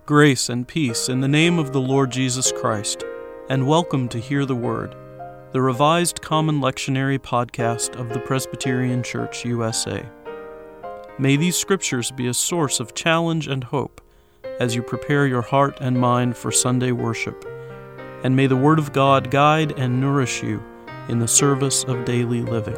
Grace and peace in the name of the Lord Jesus Christ, and welcome to Hear the Word, the Revised Common Lectionary podcast of the Presbyterian Church, USA. May these scriptures be a source of challenge and hope as you prepare your heart and mind for Sunday worship, and may the Word of God guide and nourish you in the service of daily living.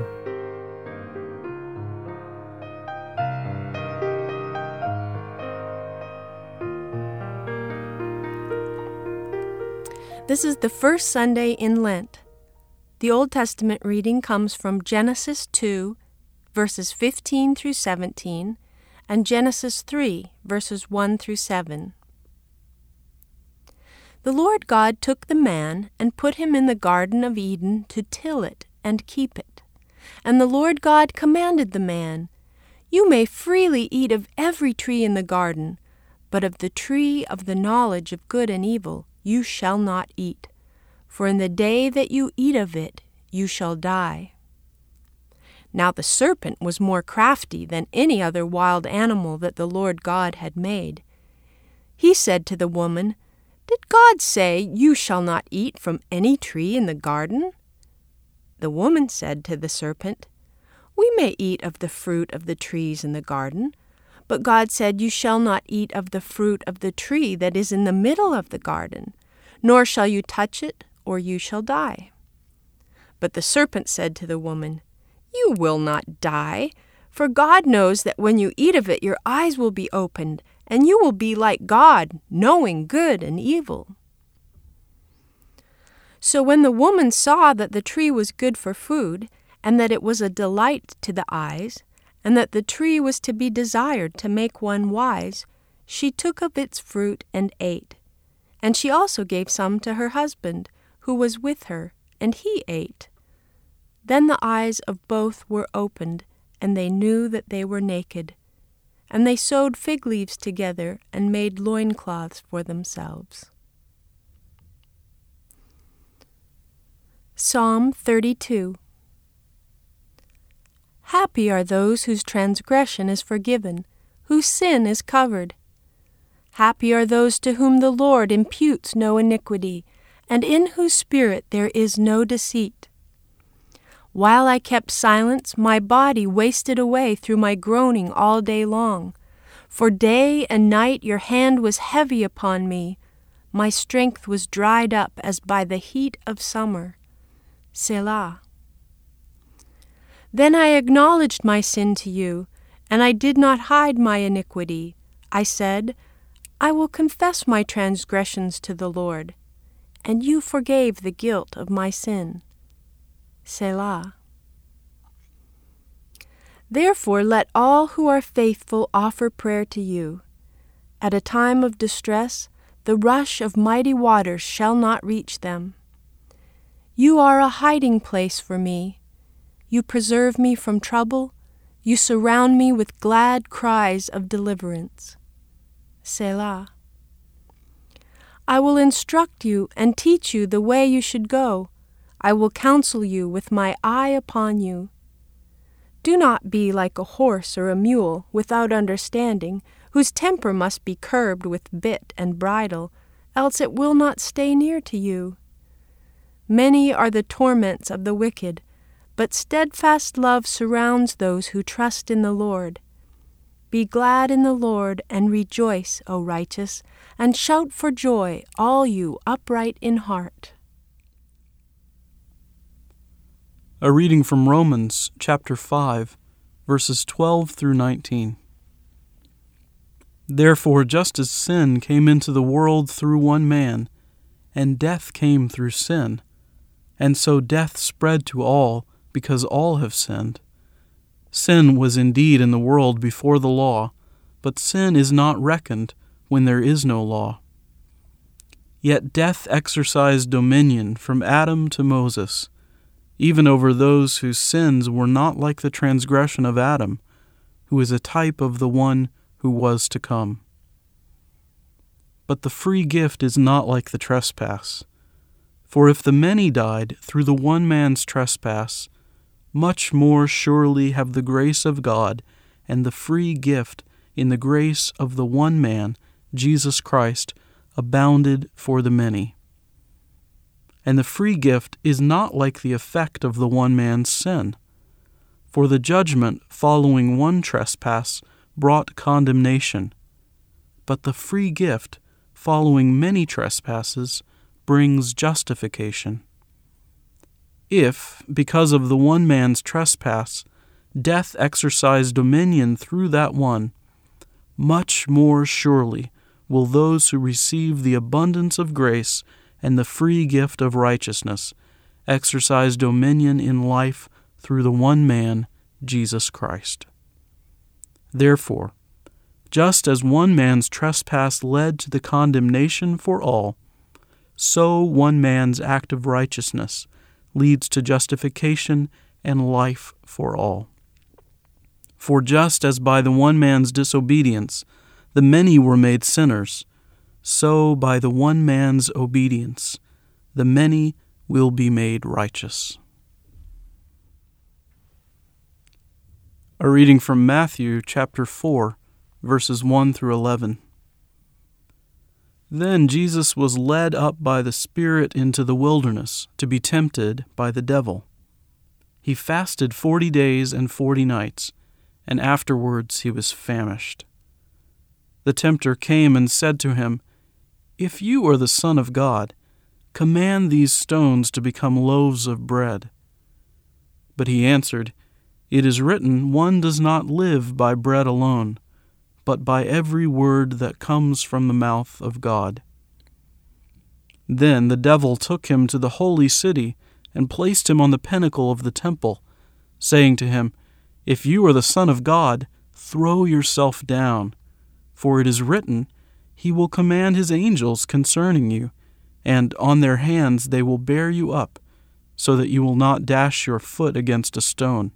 This is the first Sunday in Lent. The Old Testament reading comes from Genesis 2, verses 15 through 17, and Genesis 3, verses 1 through 7. The Lord God took the man and put him in the Garden of Eden to till it and keep it. And the Lord God commanded the man, "You may freely eat of every tree in the garden, but of the tree of the knowledge of good and evil you shall not eat, for in the day that you eat of it you shall die." Now the serpent was more crafty than any other wild animal that the Lord God had made. He said to the woman, "Did God say, 'You shall not eat from any tree in the garden'?" The woman said to the serpent, "We may eat of the fruit of the trees in the garden, but God said, 'You shall not eat of the fruit of the tree that is in the middle of the garden, nor shall you touch it, or you shall die.' But the serpent said to the woman, 'You will not die, for God knows that when you eat of it your eyes will be opened, and you will be like God, knowing good and evil.' So when the woman saw that the tree was good for food, and that it was a delight to the eyes, and that the tree was to be desired to make one wise, she took of its fruit and ate. And she also gave some to her husband, who was with her, and he ate. Then the eyes of both were opened, and they knew that they were naked. And they sewed fig leaves together and made loincloths for themselves. Psalm 32. Happy are those whose transgression is forgiven, whose sin is covered. Happy are those to whom the Lord imputes no iniquity, and in whose spirit there is no deceit. While I kept silence, my body wasted away through my groaning all day long. For day and night your hand was heavy upon me. My strength was dried up as by the heat of summer. Selah. Then I acknowledged my sin to you, and I did not hide my iniquity. I said, I will confess my transgressions to the Lord, and you forgave the guilt of my sin. Selah. Therefore let all who are faithful offer prayer to you. At a time of distress, the rush of mighty waters shall not reach them. You are a hiding place for me. You preserve me from trouble. You surround me with glad cries of deliverance. Selah. I will instruct you and teach you the way you should go. I will counsel you with my eye upon you. Do not be like a horse or a mule without understanding, whose temper must be curbed with bit and bridle, else it will not stay near to you. Many are the torments of the wicked, but steadfast love surrounds those who trust in the Lord. Be glad in the Lord and rejoice, O righteous, and shout for joy, all you upright in heart. A reading from Romans chapter 5, verses 12 through 19. Therefore, just as sin came into the world through one man, and death came through sin, and so death spread to all, because all have sinned. Sin was indeed in the world before the law, but sin is not reckoned when there is no law. Yet death exercised dominion from Adam to Moses, even over those whose sins were not like the transgression of Adam, who is a type of the one who was to come. But the free gift is not like the trespass. For if the many died through the one man's trespass, much more surely have the grace of God and the free gift in the grace of the one man Jesus Christ, abounded for the many. And the free gift is not like the effect of the one man's sin. For the judgment following one trespass brought condemnation, but the free gift following many trespasses brings justification. If, because of the one man's trespass, death exercised dominion through that one, much more surely will those who receive the abundance of grace and the free gift of righteousness exercise dominion in life through the one man, Jesus Christ. Therefore, just as one man's trespass led to the condemnation for all, so one man's act of righteousness leads to justification and life for all. For just as by the one man's disobedience the many were made sinners, so by the one man's obedience the many will be made righteous. A reading from Matthew chapter 4, verses 1 through 11. Then Jesus was led up by the Spirit into the wilderness to be tempted by the devil. He fasted 40 days and 40 nights, and afterwards he was famished. The tempter came and said to him, "If you are the Son of God, command these stones to become loaves of bread." But he answered, "It is written, one does not live by bread alone, but by every word that comes from the mouth of God." Then the devil took him to the holy city and placed him on the pinnacle of the temple, saying to him, "If you are the Son of God, throw yourself down, for it is written, He will command His angels concerning you, and on their hands they will bear you up, so that you will not dash your foot against a stone."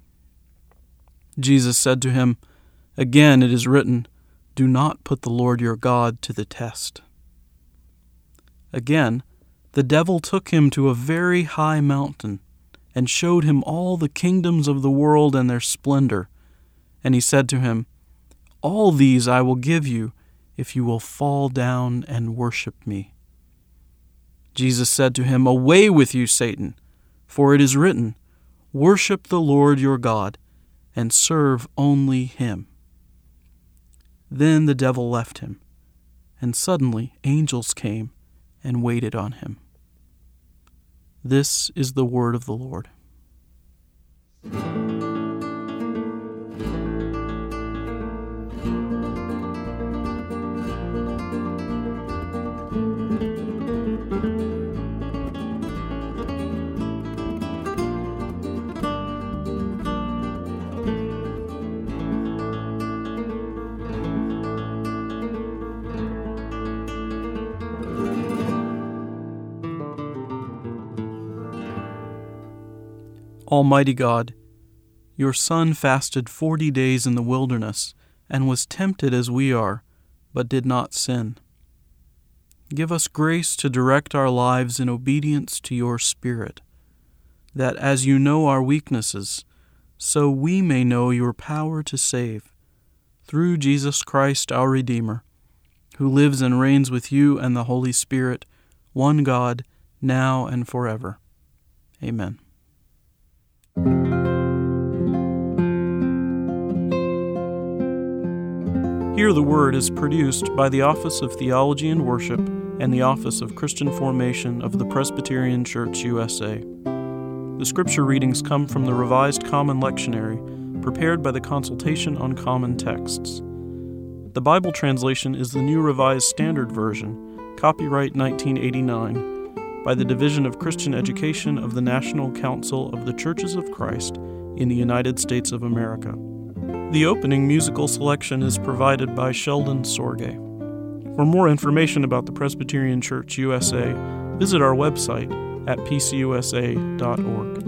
Jesus said to him, "Again it is written, do not put the Lord your God to the test." Again, the devil took him to a very high mountain and showed him all the kingdoms of the world and their splendor. And he said to him, "All these I will give you if you will fall down and worship me." Jesus said to him, "Away with you, Satan, for it is written, worship the Lord your God and serve only Him." Then the devil left him, and suddenly angels came and waited on him. This is the word of the Lord. Almighty God, your Son fasted 40 days in the wilderness and was tempted as we are, but did not sin. Give us grace to direct our lives in obedience to your Spirit, that as you know our weaknesses, so we may know your power to save, through Jesus Christ our Redeemer, who lives and reigns with you and the Holy Spirit, one God, now and forever. Amen. Hear the Word is produced by the Office of Theology and Worship and the Office of Christian Formation of the Presbyterian Church USA. The scripture readings come from the Revised Common Lectionary, prepared by the Consultation on Common Texts. The Bible translation is the New Revised Standard Version, copyright 1989, by the Division of Christian Education of the National Council of the Churches of Christ in the United States of America. The opening musical selection is provided by Sheldon Sorge. For more information about the Presbyterian Church USA, visit our website at pcusa.org.